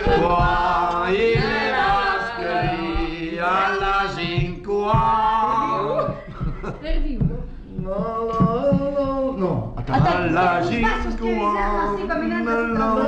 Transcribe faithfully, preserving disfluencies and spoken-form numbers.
Qua ile mascali alla cinqua. No, no, no, no. Alla cinqua.